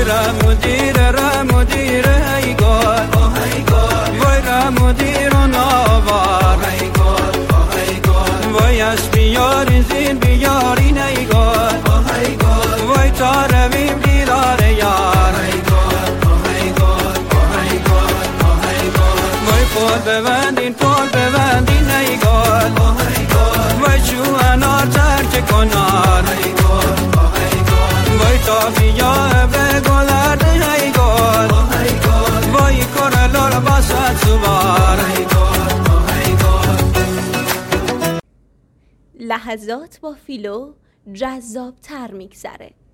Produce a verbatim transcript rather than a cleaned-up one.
را مدیر را مدیر ای گل وای را مدیر و نوار وای از بیاری زین بیارین ای گل وای تا رویم دیدار یار وای پول ببندین پول ببندین ای گل وای چو انار ترک کنار وای تا بیا به گلرد ای گل وای کرلار باسد سوار. لحظات با فیلو جذاب تر میگذره.